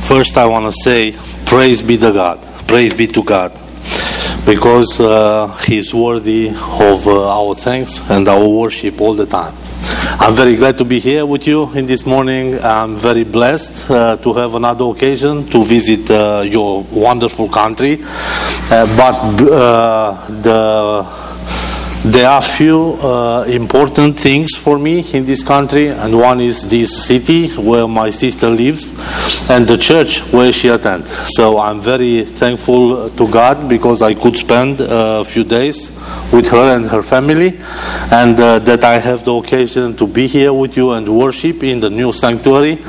First I want to say, praise be to God. Praise be to God. Because He is worthy of our thanks and our worship all the time. I'm very glad to be here with you in this morning. I'm very blessed to have another occasion to visit your wonderful country. There are few important things for me in this country, and one is this city where my sister lives and the church where she attends. So I'm very thankful to God because I could spend a few days with her and her family, and that I have the occasion to be here with you and worship in the new sanctuary.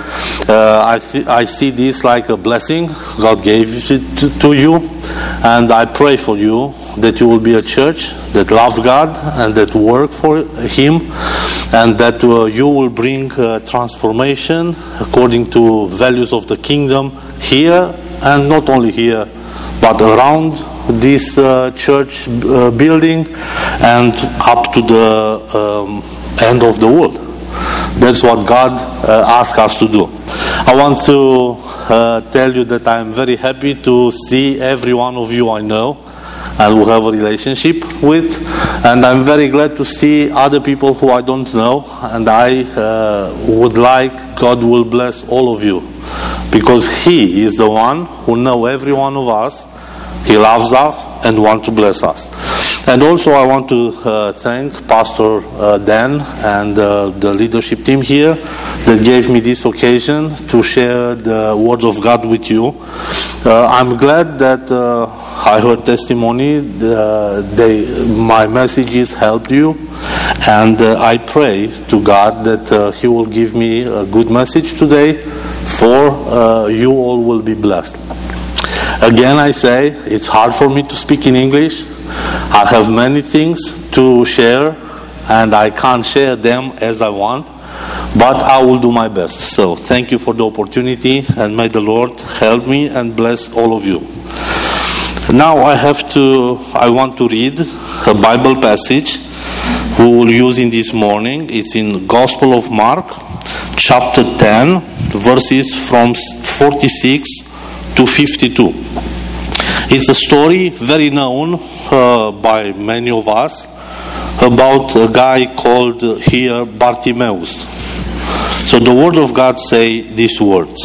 I see this like a blessing God gave it to you, and I pray for you that you will be a church that loves God and that work for Him, and that you will bring transformation according to values of the kingdom here, and not only here but around this church building and up to the end of the world. That's what God asks us to do. I want to tell you that I'm very happy to see every one of you I know and who have a relationship with, and I'm very glad to see other people who I don't know, and I would like God will bless all of you, because He is the one who knows every one of us. He loves us and wants to bless us. And also I want to thank Pastor Dan and the leadership team here that gave me this occasion to share the Word of God with you. I'm glad that I heard testimony, my messages helped you, and I pray to God that He will give me a good message today, for you all will be blessed. Again, I say, it's hard for me to speak in English. I have many things to share, and I can't share them as I want, but I will do my best. So, thank you for the opportunity, and may the Lord help me and bless all of you. Now, I want to read a Bible passage we will use in this morning. It's in Gospel of Mark, chapter 10, verses from 46 to 52. It's a story very known by many of us about a guy called here Bartimaeus. So the Word of God say these words.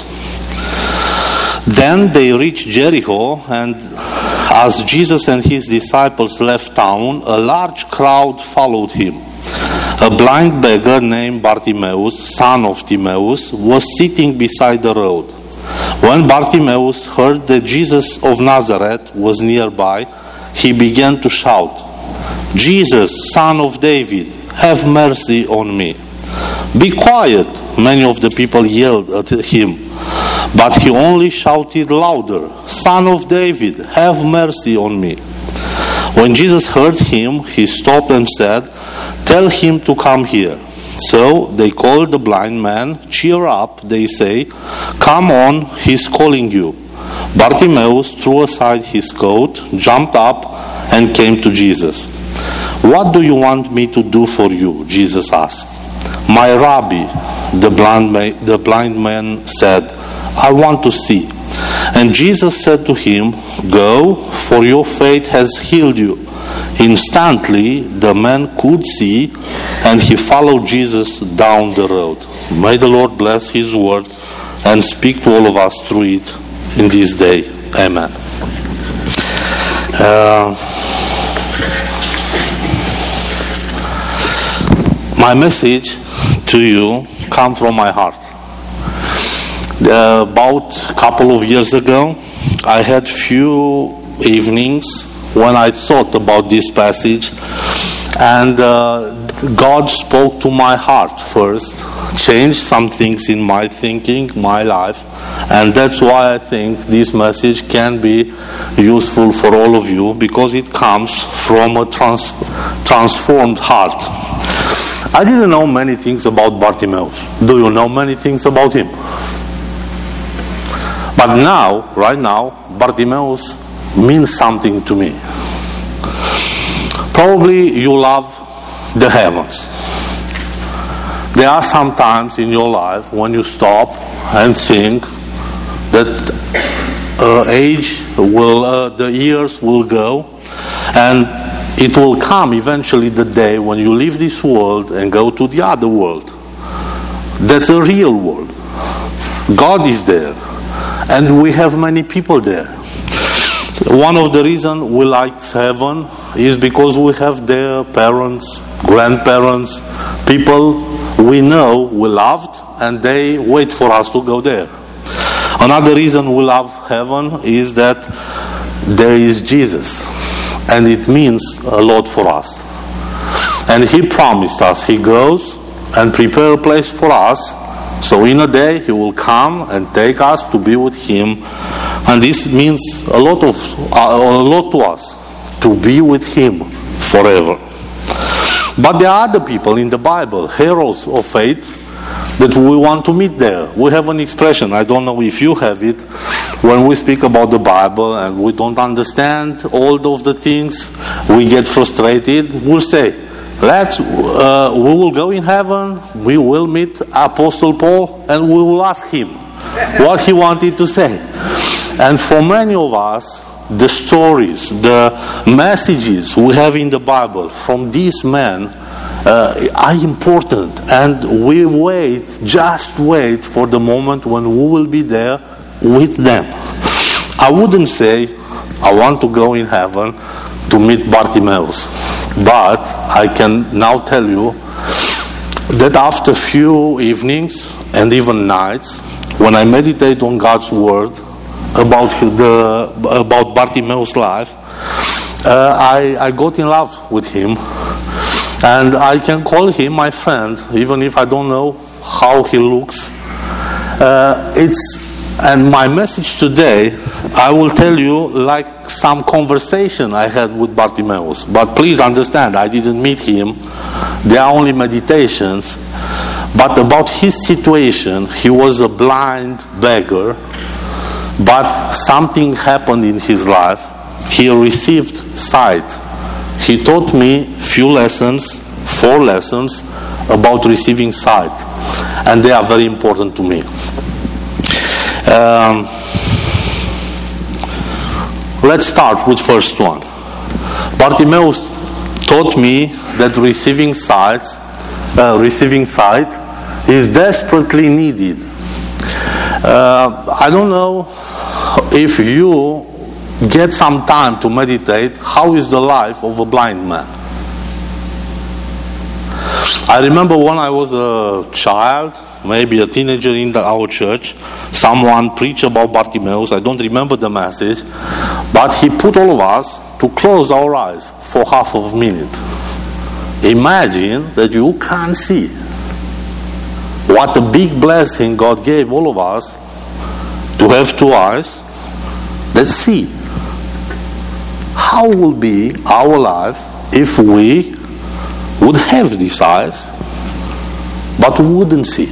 Then they reached Jericho, and as Jesus and His disciples left town, a large crowd followed Him. A blind beggar named Bartimaeus, son of Timaeus, was sitting beside the road. When Bartimaeus heard that Jesus of Nazareth was nearby, he began to shout, "Jesus, Son of David, have mercy on me." "Be quiet," many of the people yelled at him. But he only shouted louder, "Son of David, have mercy on me." When Jesus heard him, He stopped and said, "Tell him to come here." So they called the blind man. "Cheer up," they say. "Come on, he's calling you." Bartimaeus threw aside his coat, jumped up, and came to Jesus. "What do you want me to do for you?" Jesus asked. "My Rabbi," the blind man said, "I want to see." And Jesus said to him, "Go, for your faith has healed you." Instantly, the man could see, and he followed Jesus down the road. May the Lord bless His word and speak to all of us through it in this day. Amen. My message to you comes from my heart. About a couple of years ago, I had few evenings when I thought about this passage, and God spoke to my heart first, changed some things in my thinking, my life, and that's why I think this message can be useful for all of you, because it comes from a transformed heart. I didn't know many things about Bartimaeus. Do you know many things about him? But now, right now, Bartimaeus means something to me. Probably you love the heavens. There are some times in your life when you stop and think that the years will go, and it will come eventually the day when you leave this world and go to the other world. That's a real world. God is there, and we have many people there. One of the reasons we like heaven is because we have their parents, grandparents, people we know, we loved, and they wait for us to go there. Another reason we love heaven is that there is Jesus, and it means a lot for us. And He promised us He goes and prepare a place for us, so in a day He will come and take us to be with Him. And this means a lot to us, to be with Him forever. But there are other people in the Bible, heroes of faith, that we want to meet there. We have an expression, I don't know if you have it, when we speak about the Bible and we don't understand all of the things, we get frustrated, we'll say, we will go in heaven, we will meet Apostle Paul, and we will ask him what he wanted to say. And for many of us, the stories, the messages we have in the Bible from these men are important, and we just wait for the moment when we will be there with them. I wouldn't say I want to go in heaven to meet Bartimaeus, but I can now tell you that after a few evenings and even nights, when I meditate on God's word about Bartimaeus' life, I got in love with him, and I can call him my friend, even if I don't know how he looks. And my message today, I will tell you like some conversation I had with Bartimaeus. But please understand, I didn't meet him. They are only meditations. But about his situation, he was a blind beggar. But something happened in his life. He received sight. He taught me 4 lessons about receiving sight. And they are very important to me. Let's start with first one. Bartimaeus taught me that receiving sight is desperately needed. I don't know if you get some time to meditate how is the life of a blind man. I remember when I was a child, maybe a teenager in our church, someone preached about Bartimaeus. I don't remember the message, but he put all of us to close our eyes for half of a minute. Imagine that you can't see. What a big blessing God gave all of us to have 2 eyes that see. How will be our life if we would have these eyes but wouldn't see?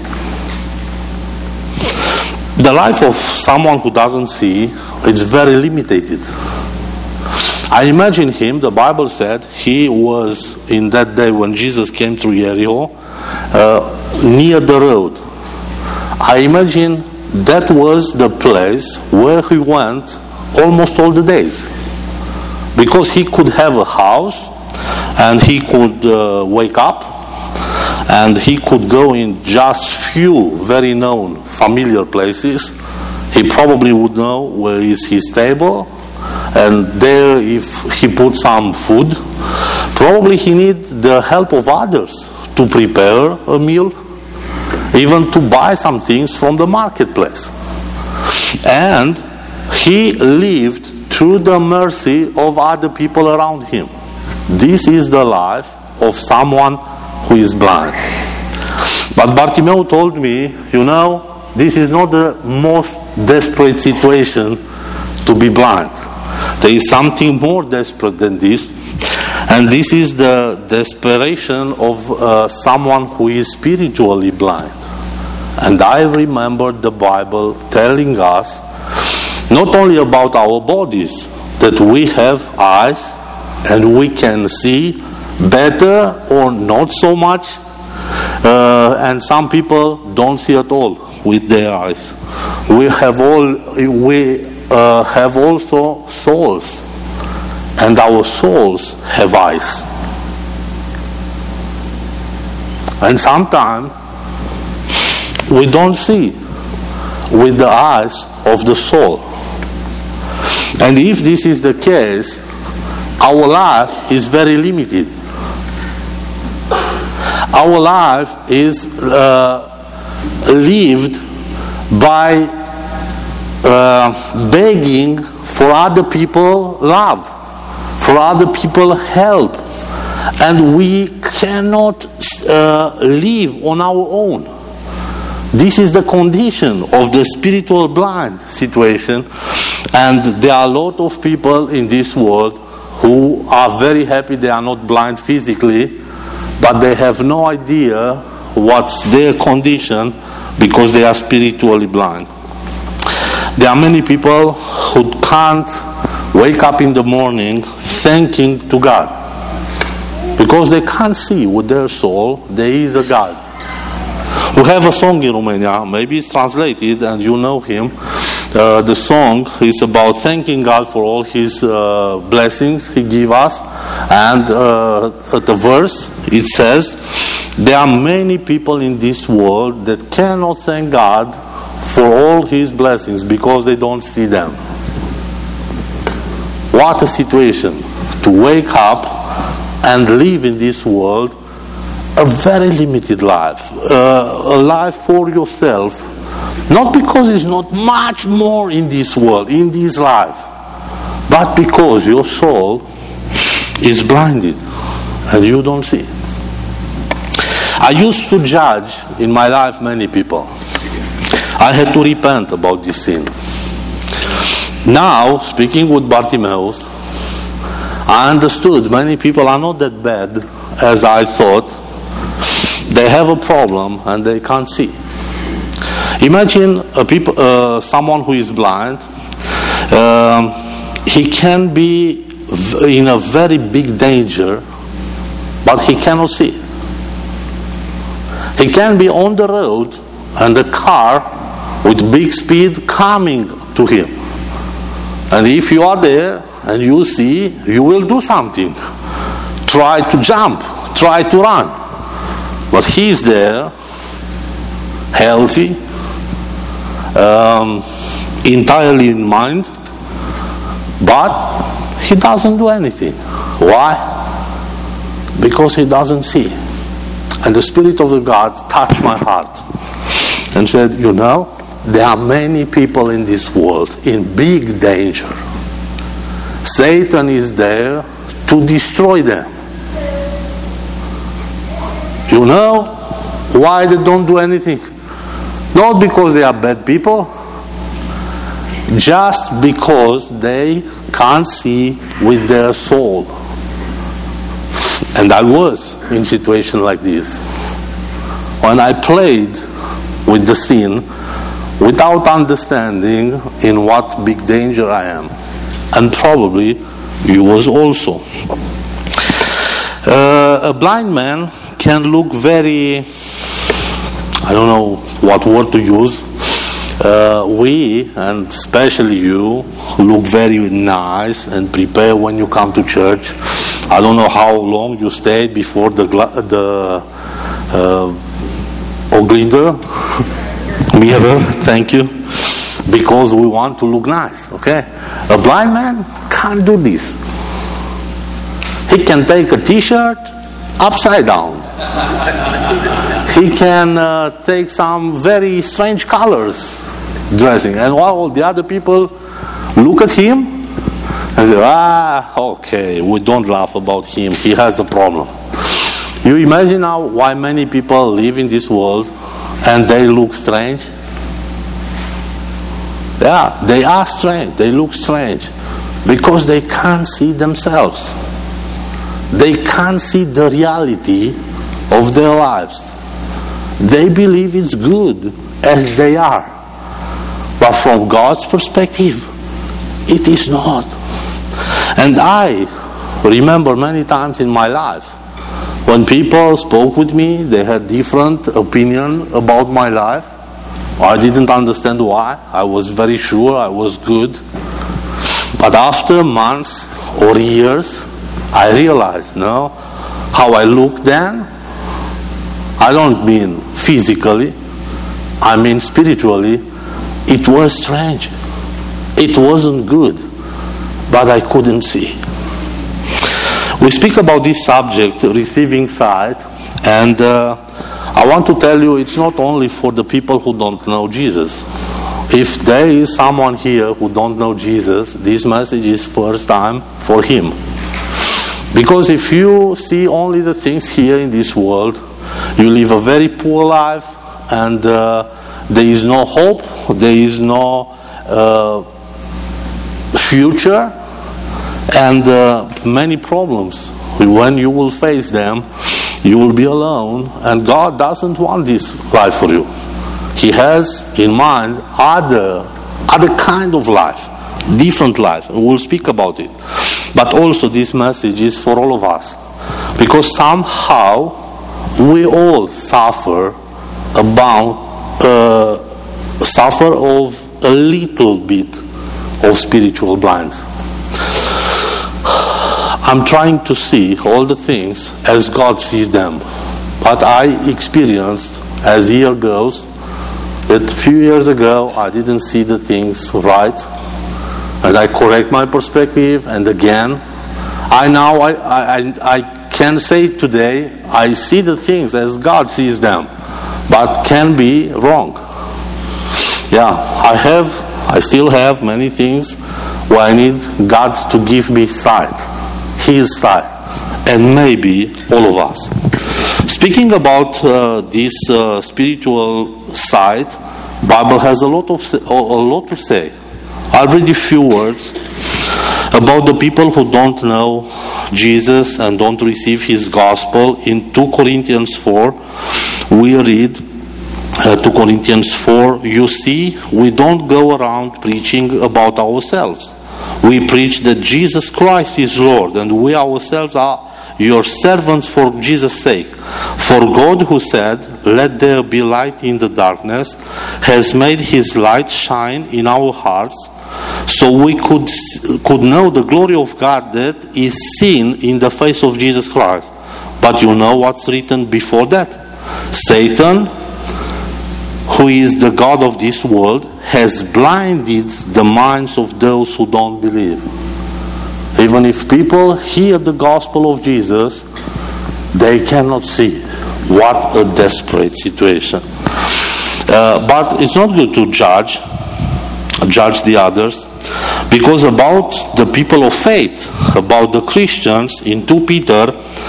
The life of someone who doesn't see is very limited. I imagine him, the Bible said, he was in that day when Jesus came through Jericho, near the road. I imagine that was the place where he went almost all the days. Because he could have a house, and he could wake up, and he could go in just few very known familiar places. He probably would know where is his table, and there if he put some food, probably he need the help of others to prepare a meal, even to buy some things from the marketplace. And he lived through the mercy of other people around him. This is the life of someone who is blind. But Bartimaeus told me, this is not the most desperate situation to be blind. There is something more desperate than this, and this is the desperation of someone who is spiritually blind. And I remember the Bible telling us not only about our bodies, that we have eyes and we can see better or not so much, and some people don't see at all. with their eyes. We have also souls, and our souls have eyes. And sometimes we don't see with the eyes of the soul. And if this is the case, our life is very limited. Our life is lived by begging for other people love, for other people help, and we cannot live on our own. This is the condition of the spiritual blind situation, and there are a lot of people in this world who are very happy they are not blind physically, but they have no idea what's their condition because they are spiritually blind. There are many people who can't wake up in the morning thanking to God because they can't see with their soul there is a God. We have a song in Romania, maybe it's translated and you know him. The song is about thanking God for all His blessings He gave us, and at the verse it says, there are many people in this world that cannot thank God for all His blessings because they don't see them. What a situation to wake up and live in this world a very limited life, a life for yourself. Not because there's not much more in this world, in this life, but because your soul is blinded and you don't see. I used to judge in my life many people. I had to repent about this sin. Now, speaking with Bartimaeus, I understood many people are not that bad as I thought. They have a problem and they can't see. Imagine someone who is blind. He can be in a very big danger, but he cannot see. He can be on the road and a car with big speed coming to him. And if you are there and you see, you will do something. Try to jump, try to run. But he is there, healthy, entirely in mind, but he doesn't do anything. Why? Because he doesn't see. And the Spirit of the God touched my heart and said, you know, there are many people in this world in big danger. Satan is there to destroy them. You know why they don't do anything? Not because they are bad people, just because they can't see with their soul. And I was in a situation like this. When I played with the sin without understanding in what big danger I am. And probably you was also. A blind man can look very, I don't know what word to use. We, and especially you, look very nice and prepare when you come to church. I don't know how long you stayed before the Oglinder mirror, thank you, because we want to look nice, okay? A blind man can't do this. He can take a t-shirt upside down. He can take some very strange colors dressing, and while the other people look at him and say, okay, we don't laugh about him, he has a problem. You imagine now why many people live in this world and they look strange? Yeah, they are strange, they look strange because they can't see themselves. They can't see the reality of their lives. They believe it's good as they are. But from God's perspective, it is not. And I remember many times in my life, when people spoke with me, they had different opinion about my life. I didn't understand why. I was very sure I was good. But after months or years, I realized, how I looked then, I don't mean physically, I mean spiritually, it was strange. It wasn't good, but I couldn't see. We speak about this subject, receiving sight, and I want to tell you it's not only for the people who don't know Jesus. If there is someone here who don't know Jesus, this message is first time for him. Because if you see only the things here in this world, you live a very poor life, and there is no hope, there is no future, and many problems. When you will face them, you will be alone, and God doesn't want this life for you. He has in mind other kind of life, different life, and we'll speak about it. But also this message is for all of us, because somehow we all suffer of a little bit of spiritual blindness. I'm trying to see all the things as God sees them. But I experienced, as year goes, that a few years ago I didn't see the things right. And I correct my perspective, and again, I can say today, I see the things as God sees them, but can be wrong. Yeah, I still have many things where I need God to give me sight, His sight, and maybe all of us. Speaking about this spiritual sight, Bible has a lot to say. I'll read a few words about the people who don't know Jesus and don't receive His gospel. In 2 Corinthians 4, we read 2 Corinthians 4, you see, we don't go around preaching about ourselves. We preach that Jesus Christ is Lord, and we ourselves are your servants for Jesus' sake. For God, who said, let there be light in the darkness, has made His light shine in our hearts, so we could know the glory of God that is seen in the face of Jesus Christ. But you know what's written before that? Satan, who is the god of this world, has blinded the minds of those who don't believe. Even if people hear the gospel of Jesus, they cannot see. What a desperate situation. But it's not good to judge the others, because about the people of faith, about the Christians, in 2 Peter,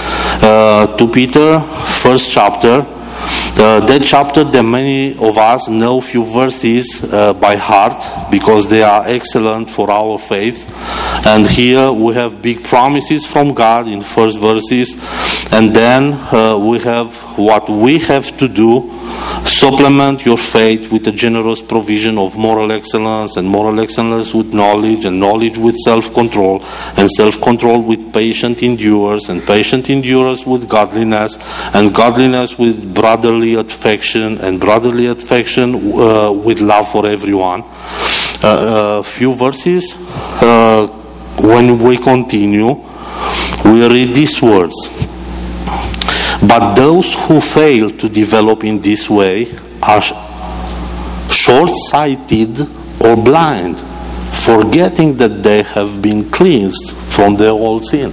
first chapter, that chapter that many of us know few verses by heart, because they are excellent for our faith. And here we have big promises from God in first verses, and then we have what we have to do: supplement your faith with a generous provision of moral excellence, and moral excellence with knowledge, and knowledge with self-control, and self-control with patient endurance, and patient endurance with godliness, and godliness with brotherly affection, and brotherly affection with love for everyone. Few verses, when we continue, we read these words: but those who fail to develop in this way are short-sighted or blind, forgetting that they have been cleansed from their old sin.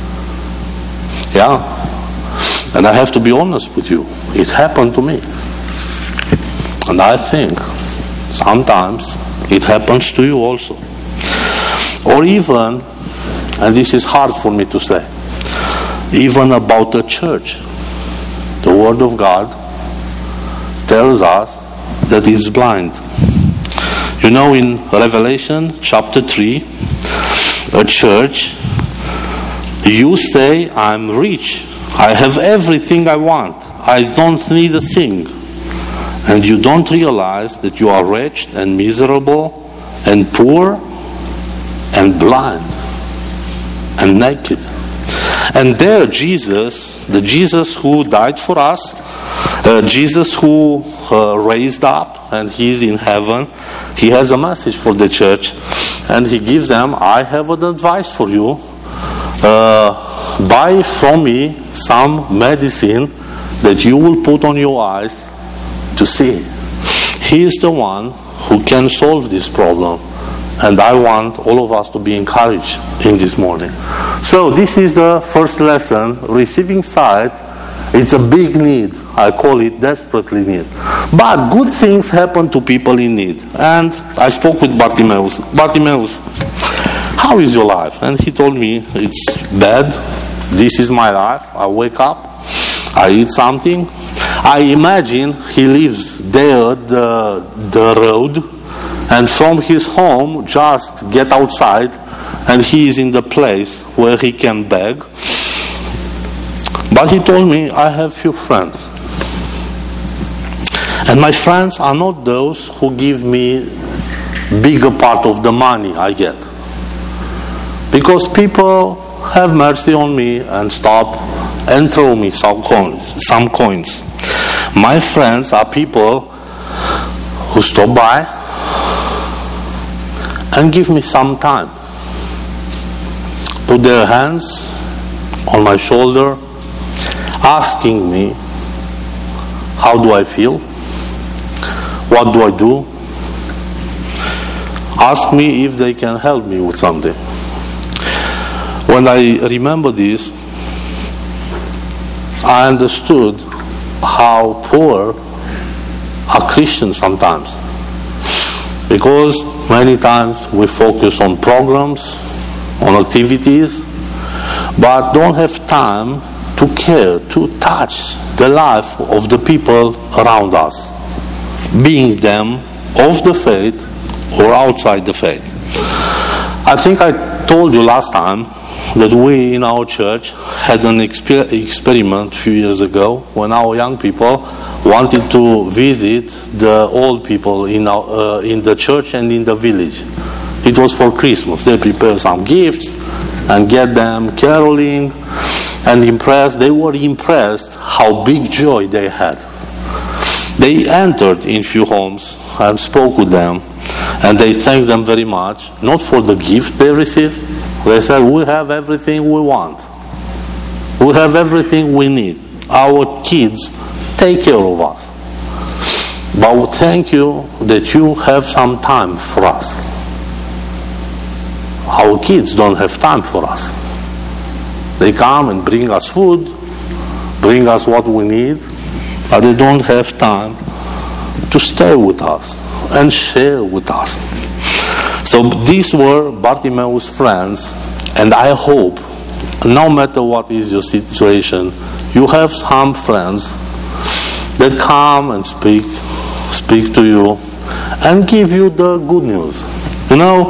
Yeah, and I have to be honest with you, it happened to me. And I think sometimes it happens to you also. Or even, and this is hard for me to say, even about the church. The Word of God tells us that it's blind. You know, in Revelation chapter 3, a church, you say, I'm rich, I have everything I want, I don't need a thing. And you don't realize that you are wretched and miserable and poor and blind and naked. And there Jesus, the Jesus who died for us, Jesus who raised up and he is in heaven, he has a message for the church, and he gives them, I have an advice for you. Buy from me some medicine that you will put on your eyes to see. He is the one who can solve this problem. And I want all of us to be encouraged in this morning. So this is the first lesson. Receiving sight, it's a big need. I call it desperately need. But good things happen to people in need. And I spoke with Bartimaeus. Bartimaeus, how is your life? And he told me, it's bad. This is my life. I wake up, I eat something. I imagine he lives there, the road, and from his home just get outside and he is in the place where he can beg. But he told me, I have few friends. And my friends are not those who give me bigger part of the money I get. Because people have mercy on me and stop and throw me some coins. My friends are people who stop by and give me some time. Put their hands on my shoulder, asking me, how do I feel? What do I do? Ask me if they can help me with something. When I remember this, I understood how poor are Christians sometimes. Because many times we focus on programs, on activities, but don't have time to care, to touch the life of the people around us, being them of the faith or outside the faith. I think I told you last time that we in our church had an experiment a few years ago when our young people wanted to visit the old people in the church and in the village. It was for Christmas. They prepared some gifts and get them caroling and impressed. They were impressed how big joy they had. They entered in few homes and spoke with them, and they thanked them very much, not for the gift they received. They said, we have everything we want. We have everything we need. Our kids take care of us. But thank you that you have some time for us. Our kids don't have time for us. They come and bring us food, bring us what we need, but they don't have time to stay with us and share with us. So these were Bartimaeus' friends, and I hope, no matter what is your situation, you have some friends that come and speak to you and give you the good news. You know,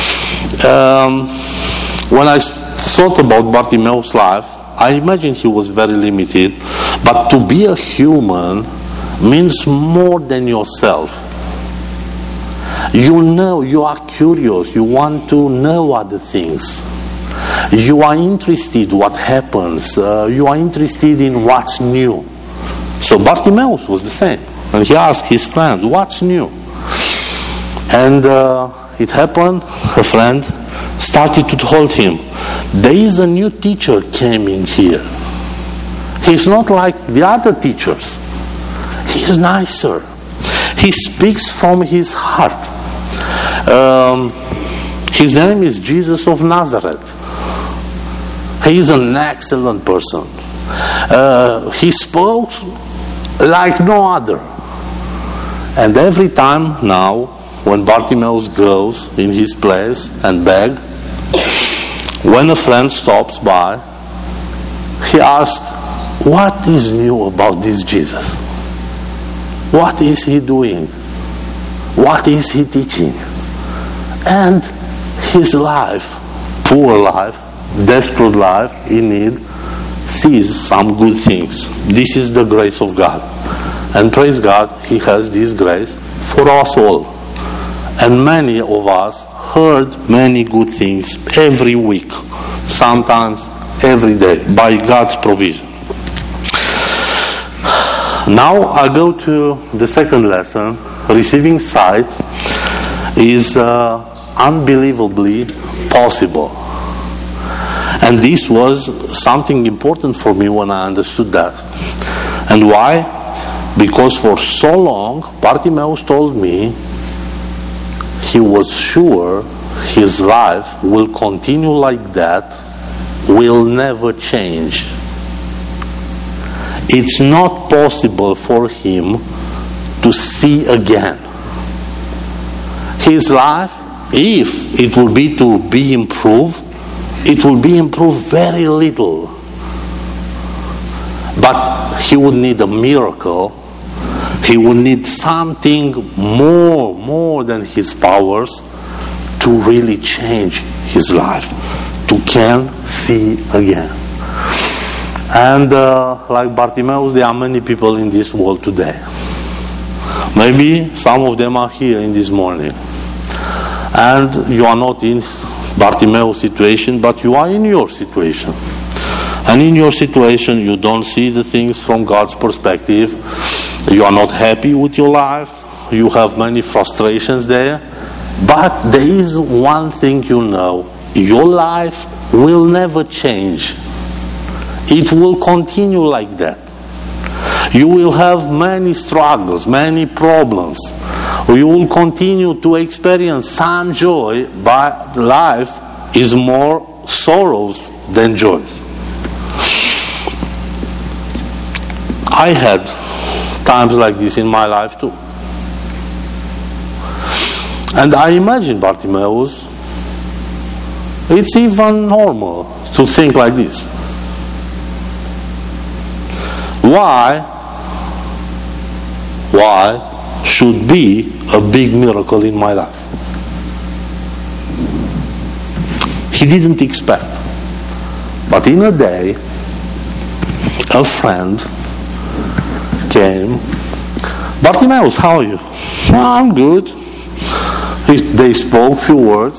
when I thought about Bartimaeus' life, I imagine he was very limited, but to be a human means more than yourself. You know, you are curious, you want to know other things. You are interested what happens, you are interested in what's new. So Bartimaeus was the same. And he asked his friend, what's new? And it happened, a friend started to tell him, there is a new teacher came in here. He's not like the other teachers. He's nicer. He speaks from his heart. His name is Jesus of Nazareth. He is an excellent person. He spoke like no other. And every time now, when Bartimaeus goes in his place and begs, when a friend stops by, he asks, what is new about this Jesus? What is he doing? What is he teaching? And his life, poor life, desperate life, in need, sees some good things. This is the grace of God. And praise God, he has this grace for us all. And many of us heard many good things every week. Sometimes every day by God's provision. Now I go to the second lesson. Receiving sight is unbelievably possible. And this was something important for me when I understood that. And why? Because for so long, Bartimaeus told me he was sure his life will continue like that, will never change. It's not possible for him to see again. His life, if it will be improved, it will be improved very little. But he would need a miracle. He would need something more than his powers to really change his life, to can see again. And like Bartimaeus, there are many people in this world today. Maybe some of them are here in this morning. And you are not in Bartimaeus' situation, but you are in your situation. And in your situation, you don't see the things from God's perspective. You are not happy with your life. You have many frustrations there. But there is one thing you know. Your life will never change. It will continue like that. You will have many struggles, many problems. You will continue to experience some joy, but life is more sorrows than joys. I had times like this in my life too. And I imagine Bartimaeus, it's even normal to think like this. Why should be a big miracle in my life? He didn't expect. But in a day, a friend came. Bartimaeus, how are you? Oh, I'm good. They spoke a few words.